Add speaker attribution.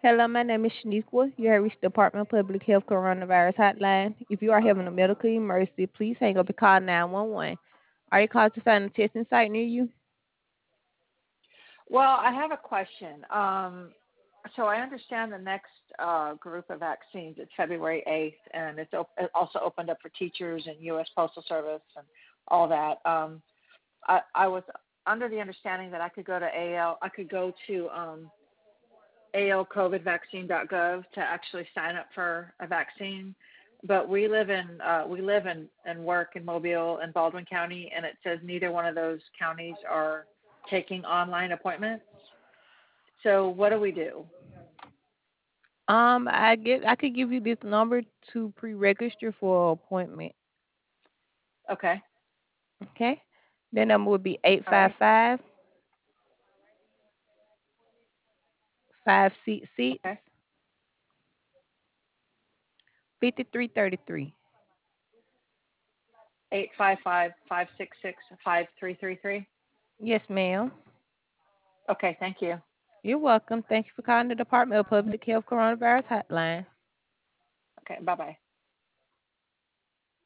Speaker 1: Hello, my name is Shaniqua. You have reached the Department of Public Health Coronavirus Hotline. If you are having a medical emergency, please hang up and call 911. Are you called to find a testing site near you?
Speaker 2: Well, I have a question. So I understand the next group of vaccines is February 8th, and it also opened up for teachers and U.S. Postal Service and all that. I was under the understanding that I could go to alcovidvaccine.gov to actually sign up for a vaccine. But we live in and work in Mobile and Baldwin County, and it says neither one of those counties are taking online appointments. So what do we do?
Speaker 1: I could give you this number to pre-register for an appointment.
Speaker 2: Okay.
Speaker 1: Okay, the number would be eight
Speaker 2: All
Speaker 1: five
Speaker 2: right.
Speaker 1: five five six six
Speaker 2: Okay.
Speaker 1: 5333.
Speaker 2: 855-566-5333.
Speaker 1: Yes, ma'am.
Speaker 2: Okay, thank you.
Speaker 1: You're welcome. Thank you for calling the Department of Public Health Coronavirus Hotline.
Speaker 2: Okay, bye-bye.